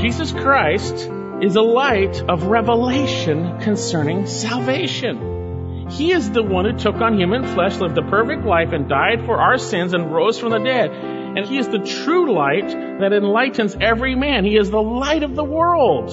Jesus Christ is a light of revelation concerning salvation. He is the one who took on human flesh, lived a perfect life, and died for our sins and rose from the dead. And He is the true light that enlightens every man. He is the light of the world.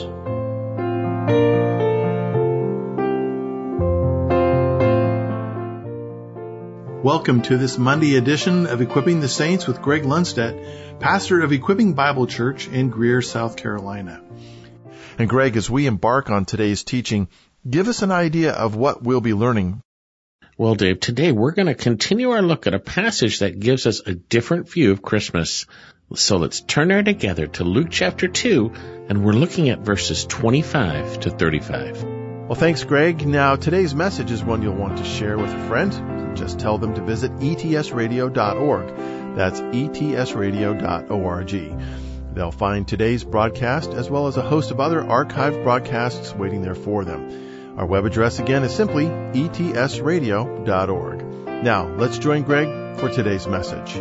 Welcome to this Monday edition of Equipping the Saints with Greg Lundstedt, pastor of Equipping Bible Church in Greer, South Carolina. And Greg, as we embark on today's teaching, give us an idea of what we'll be learning. Well, Dave, today we're going to continue our look at a passage that gives us a different view of Christmas. So let's turn there together to Luke chapter 2, and we're looking at verses 25 to 35. Well, thanks, Greg. Now, today's message is one you'll want to share with a friend. Just tell them to visit etsradio.org. That's etsradio.org. They'll find today's broadcast as well as a host of other archived broadcasts waiting there for them. Our web address again is simply etsradio.org. Now, let's join Greg for today's message.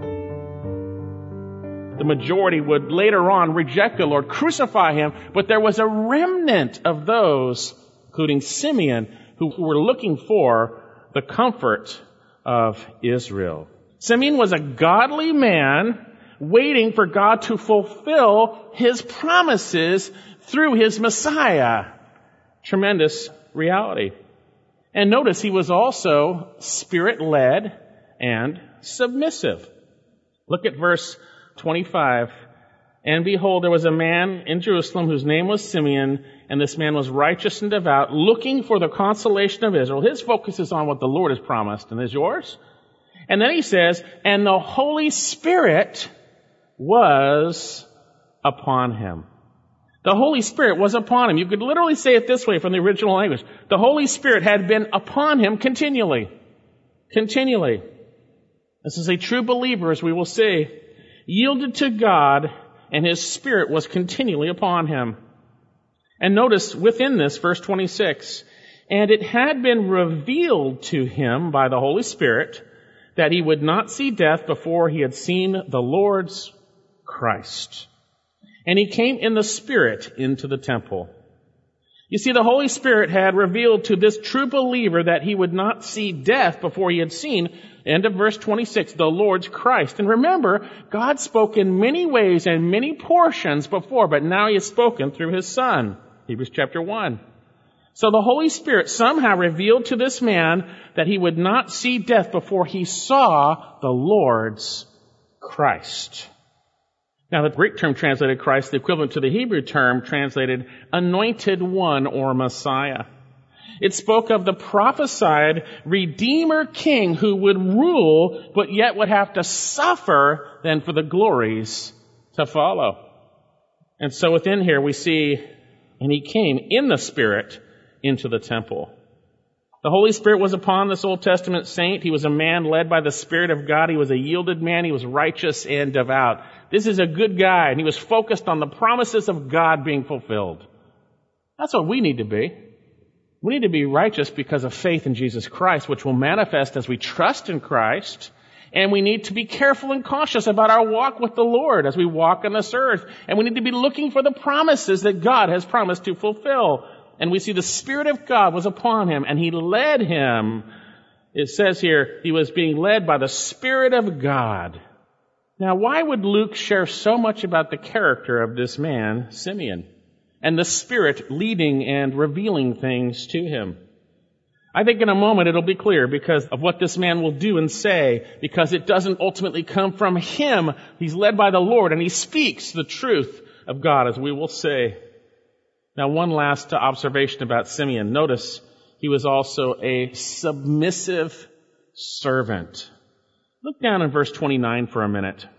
The majority would later on reject the Lord, crucify Him, but there was a remnant of those, including Simeon, who were looking for the comfort of Israel. Simeon was a godly man waiting for God to fulfill His promises through His Messiah. Tremendous reality. And notice he was also Spirit-led and submissive. Look at verse 25. And behold, there was a man in Jerusalem whose name was Simeon, and this man was righteous and devout, looking for the consolation of Israel. His focus is on what the Lord has promised, and is yours. And then he says, and the Holy Spirit was upon him. The Holy Spirit was upon him. You could literally say it this way from the original language. The Holy Spirit had been upon him continually. Continually. This is a true believer, as we will see, yielded to God, and His Spirit was continually upon him. And notice within this, verse 26, and it had been revealed to him by the Holy Spirit that he would not see death before he had seen the Lord's Christ. And he came in the Spirit into the temple. You see, the Holy Spirit had revealed to this true believer that he would not see death before he had seen, end of verse 26, the Lord's Christ. And remember, God spoke in many ways and many portions before, but now He has spoken through His Son. Hebrews chapter 1. So the Holy Spirit somehow revealed to this man that he would not see death before he saw the Lord's Christ. Now, the Greek term translated Christ, the equivalent to the Hebrew term translated Anointed One or Messiah. It spoke of the prophesied Redeemer King who would rule, but yet would have to suffer then for the glories to follow. And so within here we see, and He came in the Spirit into the temple. The Holy Spirit was upon this Old Testament saint. He was a man led by the Spirit of God. He was a yielded man. He was righteous and devout. This is a good guy, and he was focused on the promises of God being fulfilled. That's what we need to be. We need to be righteous because of faith in Jesus Christ, which will manifest as we trust in Christ. And we need to be careful and cautious about our walk with the Lord as we walk on this earth. And we need to be looking for the promises that God has promised to fulfill. And we see the Spirit of God was upon him, and He led him. It says here, he was being led by the Spirit of God. Now, why would Luke share so much about the character of this man, Simeon, and the Spirit leading and revealing things to him? I think in a moment it'll be clear because of what this man will do and say, because it doesn't ultimately come from him. He's led by the Lord, and he speaks the truth of God, as we will say. Now, one last observation about Simeon. Notice he was also a submissive servant. Look down in verse 29 for a minute.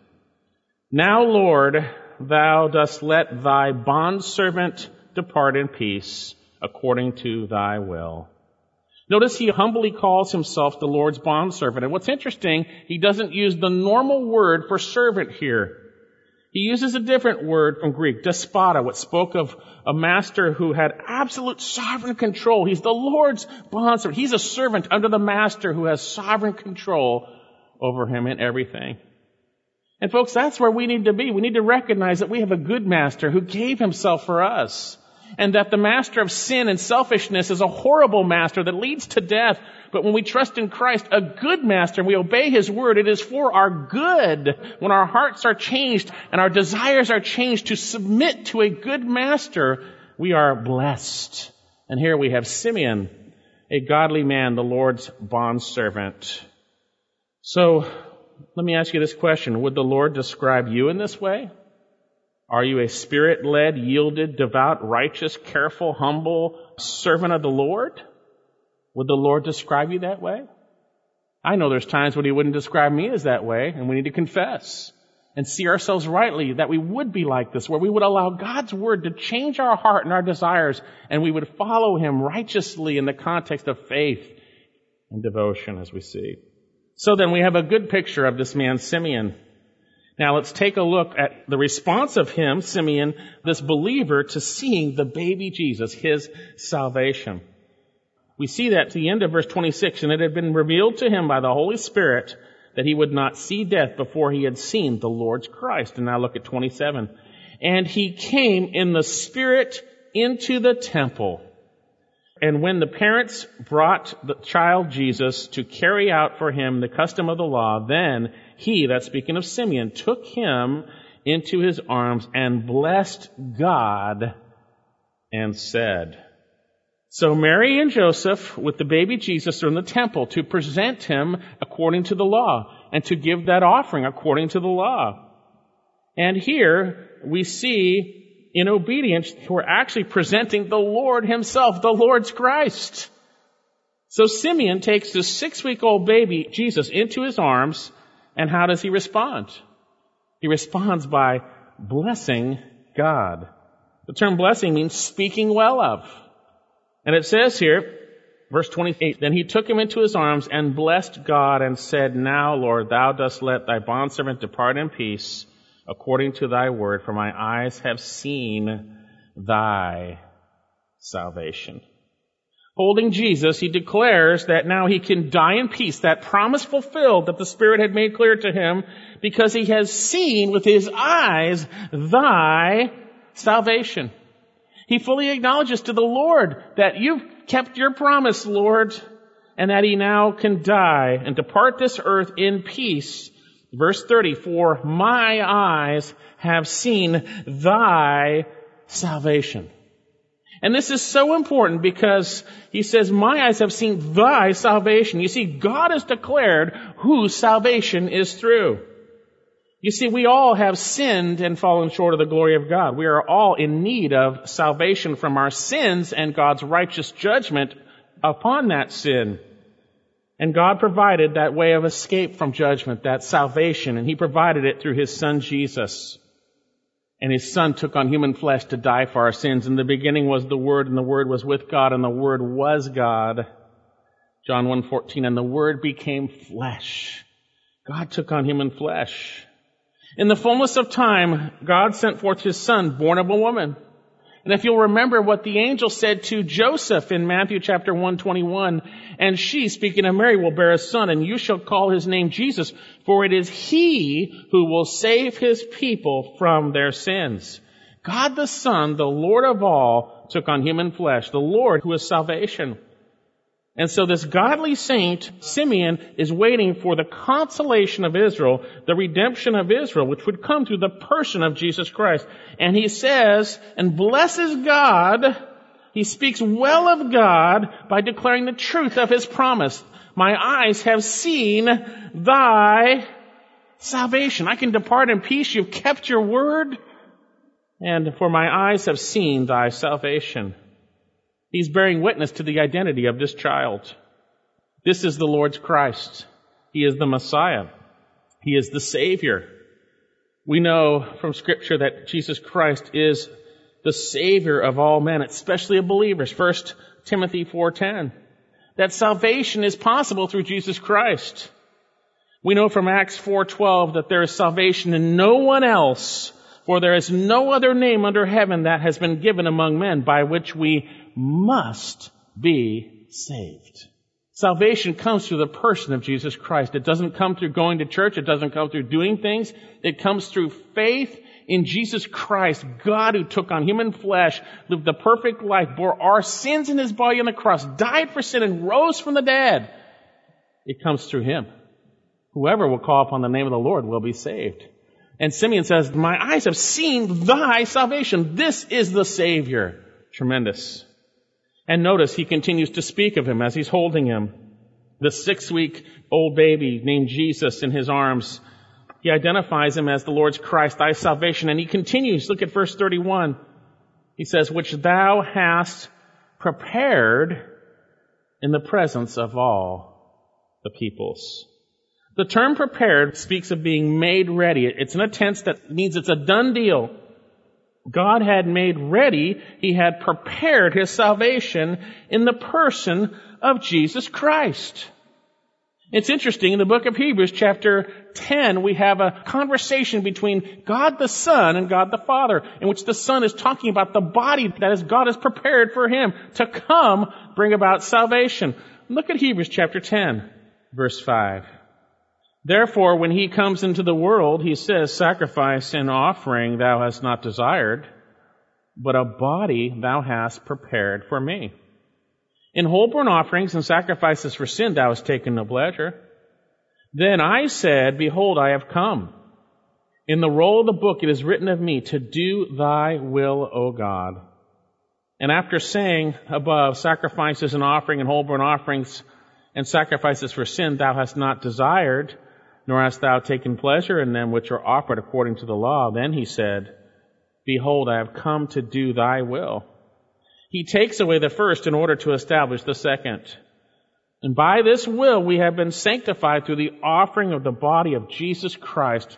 Now, Lord, Thou dost let Thy bondservant depart in peace according to Thy will. Notice he humbly calls himself the Lord's bondservant. And what's interesting, he doesn't use the normal word for servant here. He uses a different word from Greek, despota, which spoke of a master who had absolute sovereign control. He's the Lord's bondservant. He's a servant under the master who has sovereign control over him in everything. And folks, that's where we need to be. We need to recognize that we have a good master who gave himself for us. And that the master of sin and selfishness is a horrible master that leads to death. But when we trust in Christ, a good master, and we obey his word, it is for our good. When our hearts are changed and our desires are changed to submit to a good master, we are blessed. And here we have Simeon, a godly man, the Lord's bondservant. So, let me ask you this question. Would the Lord describe you in this way? Are you a spirit-led, yielded, devout, righteous, careful, humble servant of the Lord? Would the Lord describe you that way? I know there's times when he wouldn't describe me as that way, and we need to confess and see ourselves rightly that we would be like this, where we would allow God's word to change our heart and our desires, and we would follow him righteously in the context of faith and devotion, as we see. So then we have a good picture of this man, Simeon. Now let's take a look at the response of him, Simeon, this believer, to seeing the baby Jesus, his salvation. We see that at the end of verse 26, and it had been revealed to him by the Holy Spirit that he would not see death before he had seen the Lord's Christ. And now look at 27. And he came in the Spirit into the temple. And when the parents brought the child Jesus to carry out for him the custom of the law, then he, that's speaking of Simeon, took him into his arms and blessed God and said. So Mary and Joseph, with the baby Jesus, are in the temple to present him according to the law and to give that offering according to the law. And here we see, in obedience, we're actually presenting the Lord himself, the Lord's Christ. So Simeon takes this 6-week-old baby, Jesus, into his arms, and how does he respond? He responds by blessing God. The term blessing means speaking well of. And it says here, verse 28, then he took him into his arms and blessed God and said, now, Lord, thou dost let thy bondservant depart in peace, according to thy word, for my eyes have seen thy salvation. Holding Jesus, he declares that now he can die in peace, that promise fulfilled that the Spirit had made clear to him, because he has seen with his eyes thy salvation. He fully acknowledges to the Lord that you've kept your promise, Lord, and that he now can die and depart this earth in peace. Verse 30, for my eyes have seen thy salvation. And this is so important because he says, my eyes have seen thy salvation. You see, God has declared whose salvation is through. You see, we all have sinned and fallen short of the glory of God. We are all in need of salvation from our sins and God's righteous judgment upon that sin. And God provided that way of escape from judgment, that salvation, and he provided it through his Son Jesus. And his Son took on human flesh to die for our sins. In the beginning was the Word, and the Word was with God, and the Word was God. John 1:14, and the Word became flesh. God took on human flesh. In the fullness of time, God sent forth his Son, born of a woman. And if you'll remember what the angel said to Joseph in Matthew chapter 1:21, and she, speaking of Mary, will bear a son, and you shall call his name Jesus, for it is he who will save his people from their sins. God the Son, the Lord of all, took on human flesh, the Lord who is salvation. And so this godly saint, Simeon, is waiting for the consolation of Israel, the redemption of Israel, which would come through the person of Jesus Christ. And he says, and blesses God, he speaks well of God by declaring the truth of his promise. My eyes have seen thy salvation. I can depart in peace. You've kept your word. And for my eyes have seen thy salvation. He's bearing witness to the identity of this child. This is the Lord's Christ. He is the Messiah. He is the Savior. We know from Scripture that Jesus Christ is the Savior of all men, especially of believers. 1 Timothy 4:10. That salvation is possible through Jesus Christ. We know from Acts 4:12 that there is salvation in no one else, for there is no other name under heaven that has been given among men by which we must be saved. Salvation comes through the person of Jesus Christ. It doesn't come through going to church. It doesn't come through doing things. It comes through faith in Jesus Christ, God who took on human flesh, lived the perfect life, bore our sins in his body on the cross, died for sin, and rose from the dead. It comes through him. Whoever will call upon the name of the Lord will be saved. And Simeon says, my eyes have seen thy salvation. This is the Savior. Tremendous. And notice he continues to speak of him as he's holding him. The 6-week-old baby named Jesus in his arms. He identifies him as the Lord's Christ, thy salvation. And he continues. Look at verse 31. He says, which thou hast prepared in the presence of all the peoples. The term prepared speaks of being made ready. It's in a tense that means it's a done deal. God had made ready, he had prepared his salvation in the person of Jesus Christ. It's interesting, in the book of Hebrews, chapter 10, we have a conversation between God the Son and God the Father, in which the Son is talking about the body that is God has prepared for him to come bring about salvation. Look at Hebrews chapter 10, verse 5. Therefore, when he comes into the world, he says, sacrifice and offering thou hast not desired, but a body thou hast prepared for me. In whole burnt offerings and sacrifices for sin thou hast taken no pleasure. Then I said, behold, I have come. In the roll of the book it is written of me to do thy will, O God. And after saying above, sacrifices and offering and whole burnt offerings and sacrifices for sin thou hast not desired, nor hast thou taken pleasure in them which are offered according to the law. Then he said, behold, I have come to do thy will. He takes away the first in order to establish the second. And by this will we have been sanctified through the offering of the body of Jesus Christ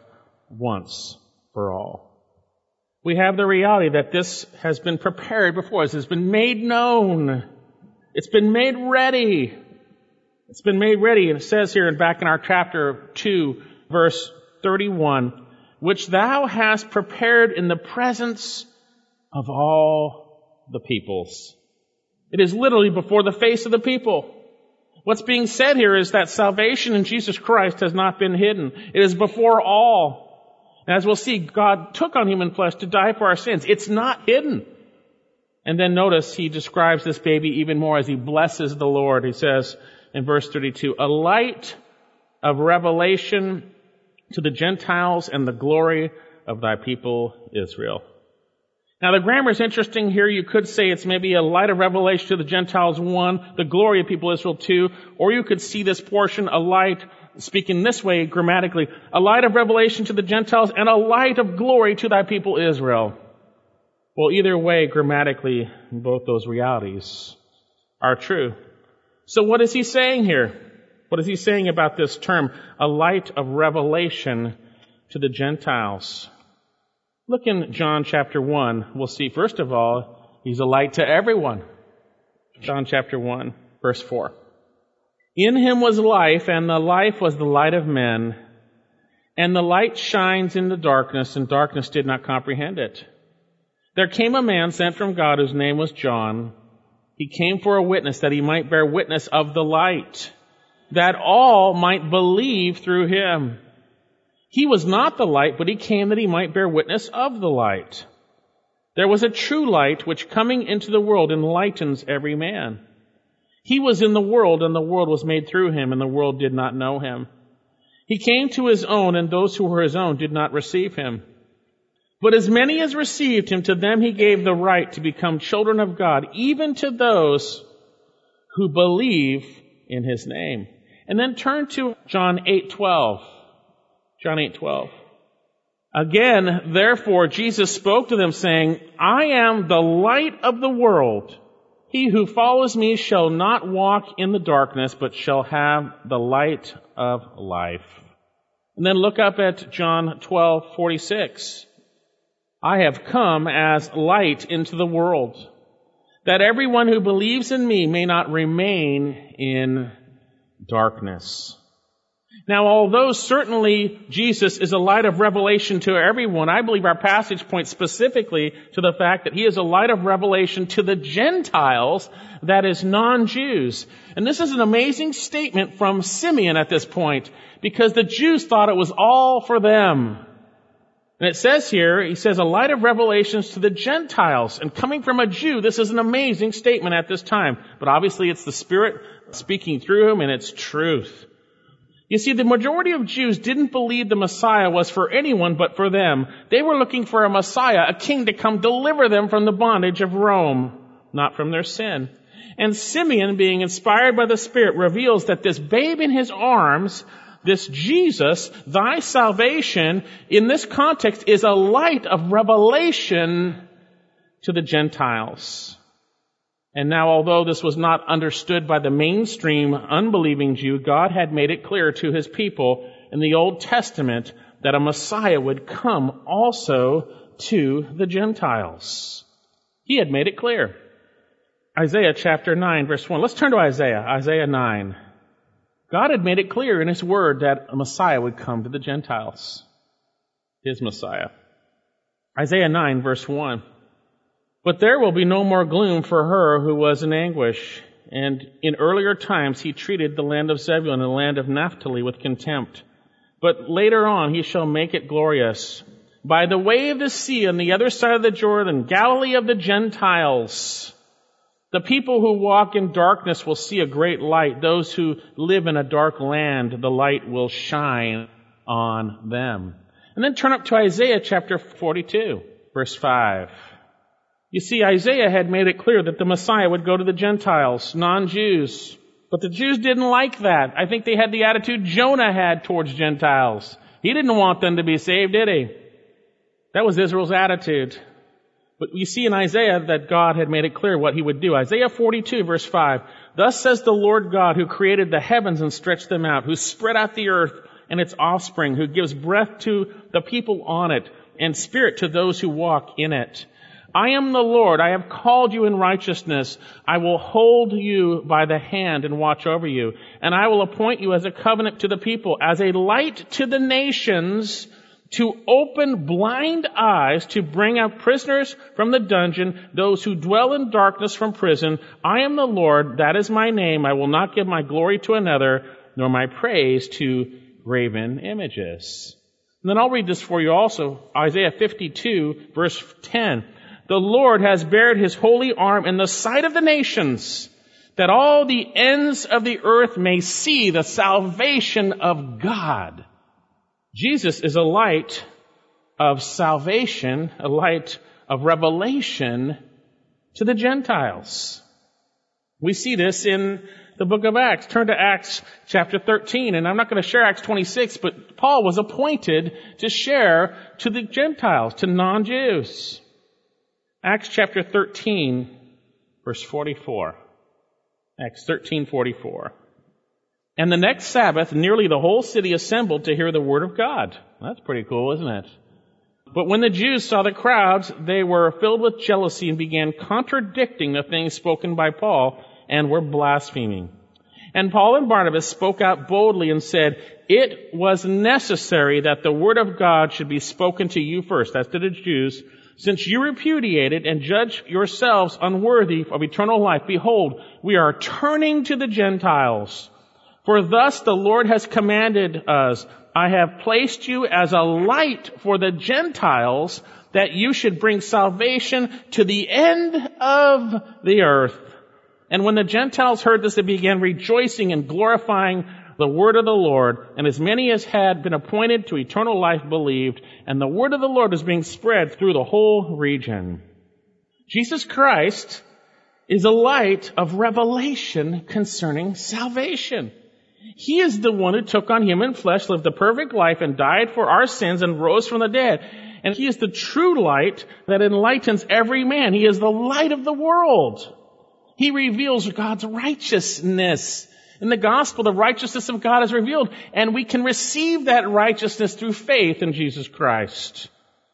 once for all. We have the reality that this has been prepared before us. It's been made known. It's been made ready. It's been made ready. And it says here back in our chapter 2, verse 31, which thou hast prepared in the presence of all the peoples. It is literally before the face of the people. What's being said here is that salvation in Jesus Christ has not been hidden. It is before all. And as we'll see, God took on human flesh to die for our sins. It's not hidden. And then notice he describes this baby even more as he blesses the Lord. He says in verse 32, a light of revelation to the Gentiles and the glory of thy people Israel. Now the grammar is interesting here. You could say it's maybe a light of revelation to the Gentiles 1, the glory of people Israel 2, or you could see this portion, a light, speaking this way grammatically, a light of revelation to the Gentiles and a light of glory to thy people Israel. Well, either way, grammatically, both those realities are true. So what is he saying here? What is he saying about this term, a light of revelation to the Gentiles? Look in John chapter 1. We'll see, first of all, he's a light to everyone. John chapter 1, verse 4. In him was life, and the life was the light of men. And the light shines in the darkness, and darkness did not comprehend it. There came a man sent from God whose name was John. He came for a witness, that he might bear witness of the light, that all might believe through him. He was not the light, but he came that he might bear witness of the light. There was a true light which coming into the world enlightens every man. He was in the world, and the world was made through him, and the world did not know him. He came to his own, and those who were his own did not receive him. But as many as received him, to them he gave the right to become children of God, even to those who believe in his name. And then turn to John 8:12. John 8:12. Again, therefore, Jesus spoke to them, saying, I am the light of the world. He who follows me shall not walk in the darkness, but shall have the light of life. And then look up at John 12:46. I have come as light into the world, that everyone who believes in me may not remain in darkness. Now, although certainly Jesus is a light of revelation to everyone, I believe our passage points specifically to the fact that he is a light of revelation to the Gentiles, that is, non-Jews. And this is an amazing statement from Simeon at this point, because the Jews thought it was all for them. And it says here, he says, a light of revelations to the Gentiles. And coming from a Jew, this is an amazing statement at this time. But obviously it's the Spirit speaking through him, and it's truth. You see, the majority of Jews didn't believe the Messiah was for anyone but for them. They were looking for a Messiah, a king to come deliver them from the bondage of Rome, not from their sin. And Simeon, being inspired by the Spirit, reveals that this babe in his arms, this Jesus, thy salvation, in this context is a light of revelation to the Gentiles. And now, although this was not understood by the mainstream unbelieving Jew, God had made it clear to his people in the Old Testament that a Messiah would come also to the Gentiles. He had made it clear. Isaiah chapter 9, verse 1. Let's turn to Isaiah 9. God had made it clear in his word that a Messiah would come to the Gentiles. His Messiah. Isaiah 9, verse 1. But there will be no more gloom for her who was in anguish. And in earlier times he treated the land of Zebulun and the land of Naphtali with contempt. But later on he shall make it glorious. By the way of the sea on the other side of the Jordan, Galilee of the Gentiles. The people who walk in darkness will see a great light. Those who live in a dark land, the light will shine on them. And then turn up to Isaiah chapter 42, verse 5. You see, Isaiah had made it clear that the Messiah would go to the Gentiles, non-Jews. But the Jews didn't like that. I think they had the attitude Jonah had towards Gentiles. He didn't want them to be saved, did he? That was Israel's attitude. But you see in Isaiah that God had made it clear what he would do. Isaiah 42, verse 5. Thus says the Lord God, who created the heavens and stretched them out, who spread out the earth and its offspring, who gives breath to the people on it and spirit to those who walk in it. I am the Lord. I have called you in righteousness. I will hold you by the hand and watch over you. And I will appoint you as a covenant to the people, as a light to the nations, to open blind eyes, to bring out prisoners from the dungeon, those who dwell in darkness from prison. I am the Lord. That is my name. I will not give my glory to another, nor my praise to graven images. And then I'll read this for you also. Isaiah 52, verse 10. The Lord has bared his holy arm in the sight of the nations, that all the ends of the earth may see the salvation of God. Jesus is a light of salvation, a light of revelation to the Gentiles. We see this in the book of Acts. Turn to Acts chapter 13, and I'm not going to share Acts 26, but Paul was appointed to share to the Gentiles, to non-Jews. Acts chapter 13, verse 44. Acts 13:44. And the next Sabbath, nearly the whole city assembled to hear the word of God. That's pretty cool, isn't it? But when the Jews saw the crowds, they were filled with jealousy and began contradicting the things spoken by Paul and were blaspheming. And Paul and Barnabas spoke out boldly and said, it was necessary that the word of God should be spoken to you first. That's to the Jews. Since you repudiated and judge yourselves unworthy of eternal life, behold, we are turning to the Gentiles. For thus the Lord has commanded us, I have placed you as a light for the Gentiles, that you should bring salvation to the end of the earth. And when the Gentiles heard this, they began rejoicing and glorifying the word of the Lord, and as many as had been appointed to eternal life believed, and the word of the Lord is being spread through the whole region. Jesus Christ is a light of revelation concerning salvation. He is the one who took on human flesh, lived a perfect life, and died for our sins and rose from the dead. And he is the true light that enlightens every man. He is the light of the world. He reveals God's righteousness. In the gospel, the righteousness of God is revealed, and we can receive that righteousness through faith in Jesus Christ.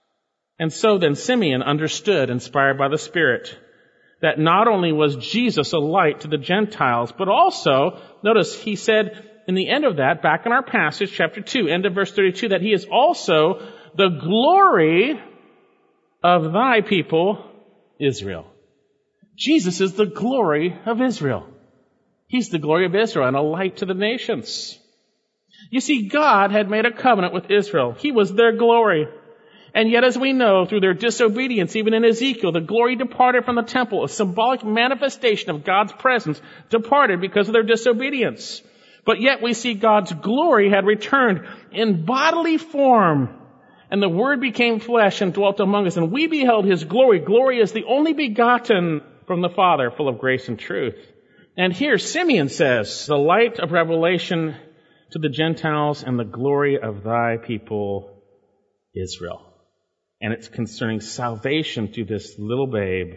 And so then Simeon understood, inspired by the Spirit, that not only was Jesus a light to the Gentiles, but also, notice, he said, in the end of that, back in our passage, chapter 2, end of verse 32, that he is also the glory of thy people, Israel. Jesus is the glory of Israel. He's the glory of Israel and a light to the nations. You see, God had made a covenant with Israel. He was their glory. And yet, as we know, through their disobedience, even in Ezekiel, the glory departed from the temple. A symbolic manifestation of God's presence departed because of their disobedience. But yet we see God's glory had returned in bodily form. And the Word became flesh and dwelt among us. And we beheld His glory. Glory is the only begotten from the Father, full of grace and truth. And here Simeon says, the light of revelation to the Gentiles and the glory of thy people, Israel. And it's concerning salvation through this little babe.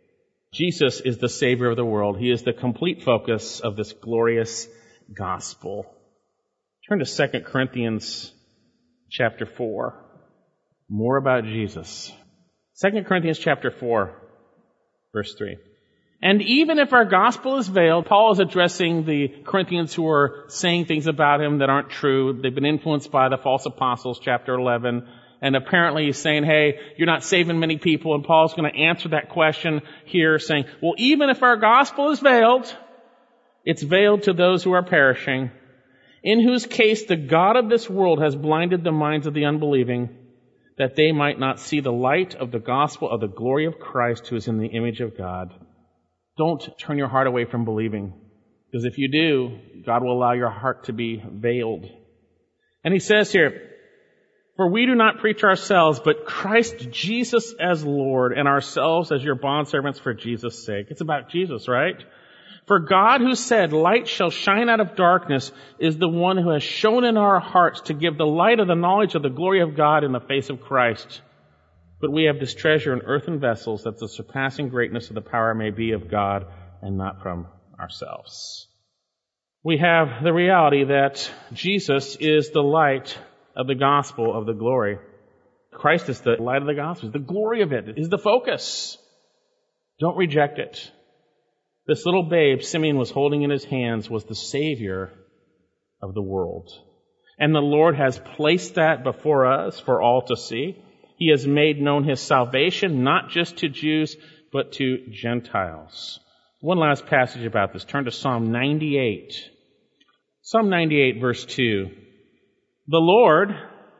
Jesus is the Savior of the world. He is the complete focus of this glorious gospel. Turn to 2 Corinthians chapter 4. More about Jesus. 2 Corinthians chapter 4, verse 3. And even if our gospel is veiled, Paul is addressing the Corinthians who are saying things about him that aren't true. They've been influenced by the false apostles, chapter 11. And apparently he's saying, hey, you're not saving many people. And Paul's going to answer that question here, saying, well, even if our gospel is veiled, it's veiled to those who are perishing, in whose case the God of this world has blinded the minds of the unbelieving, that they might not see the light of the gospel of the glory of Christ, who is in the image of God. Don't turn your heart away from believing, because if you do, God will allow your heart to be veiled. And he says here, for we do not preach ourselves, but Christ Jesus as Lord, and ourselves as your bondservants for Jesus' sake. It's about Jesus, right? For God, who said, light shall shine out of darkness, is the one who has shone in our hearts to give the light of the knowledge of the glory of God in the face of Christ. But we have this treasure in earthen vessels, that the surpassing greatness of the power may be of God and not from ourselves. We have the reality that Jesus is the light of the gospel of the glory. Christ is the light of the gospel. The glory of it is the focus. Don't reject it. This little babe Simeon was holding in his hands was the Savior of the world. And the Lord has placed that before us for all to see. He has made known His salvation, not just to Jews, but to Gentiles. One last passage about this. Turn to Psalm 98. Psalm 98, verse 2. The Lord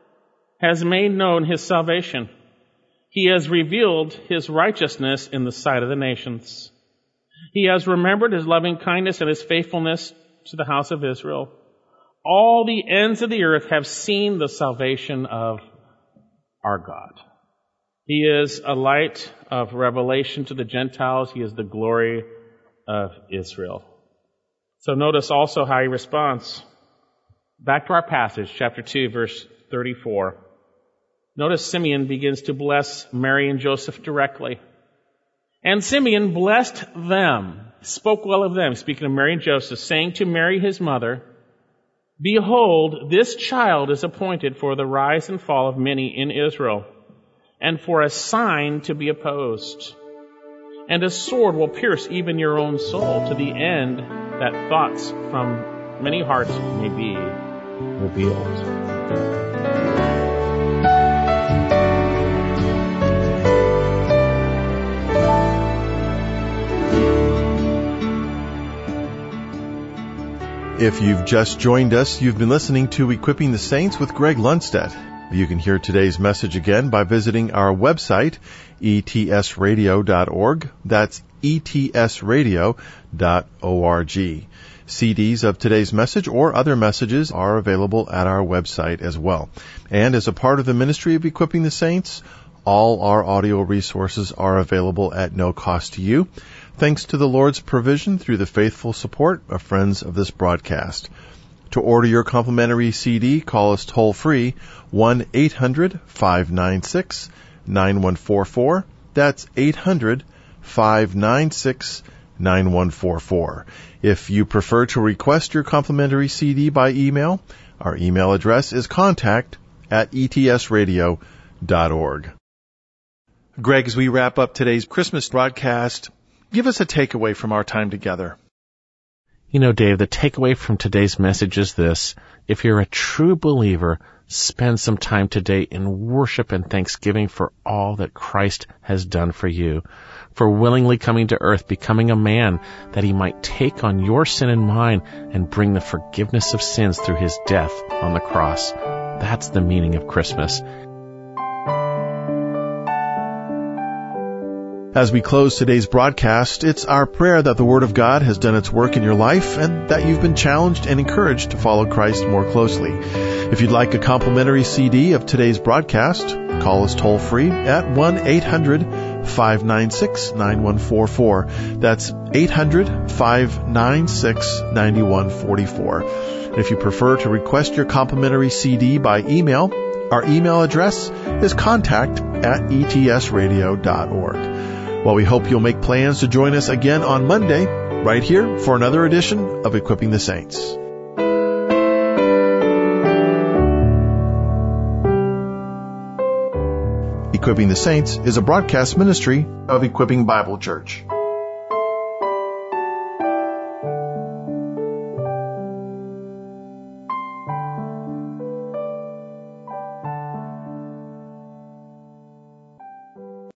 has made known His salvation. He has revealed His righteousness in the sight of the nations. He has remembered His loving kindness and His faithfulness to the house of Israel. All the ends of the earth have seen the salvation of our God. He is a light of revelation to the Gentiles. He is the glory of Israel. So notice also how he responds. Back to our passage, chapter 2, verse 34. Notice Simeon begins to bless Mary and Joseph directly. And Simeon blessed them, spoke well of them, speaking of Mary and Joseph, saying to Mary his mother, behold, this child is appointed for the rise and fall of many in Israel, and for a sign to be opposed. And a sword will pierce even your own soul, to the end that thoughts from many hearts may be revealed. If you've just joined us, you've been listening to Equipping the Saints with Greg Lundstedt. You can hear today's message again by visiting our website, etsradio.org. That's etsradio.org. CDs of today's message or other messages are available at our website as well. And as a part of the ministry of Equipping the Saints, all our audio resources are available at no cost to you, thanks to the Lord's provision through the faithful support of friends of this broadcast. To order your complimentary CD, call us toll-free, 1-800-596-9144. That's 800-596-9144. If you prefer to request your complimentary CD by email, our email address is contact@etsradio.org. Greg, as we wrap up today's Christmas broadcast, give us a takeaway from our time together. You know, Dave, the takeaway from today's message is this. If you're a true believer, spend some time today in worship and thanksgiving for all that Christ has done for you, for willingly coming to earth, becoming a man, that he might take on your sin and mine and bring the forgiveness of sins through his death on the cross. That's the meaning of Christmas. As we close today's broadcast, it's our prayer that the Word of God has done its work in your life and that you've been challenged and encouraged to follow Christ more closely. If you'd like a complimentary CD of today's broadcast, call us toll-free at 1-800-596-9144. That's 800-596-9144. If you prefer to request your complimentary CD by email, our email address is contact@etsradio.org. Well, we hope you'll make plans to join us again on Monday, right here for another edition of Equipping the Saints. Equipping the Saints is a broadcast ministry of Equipping Bible Church.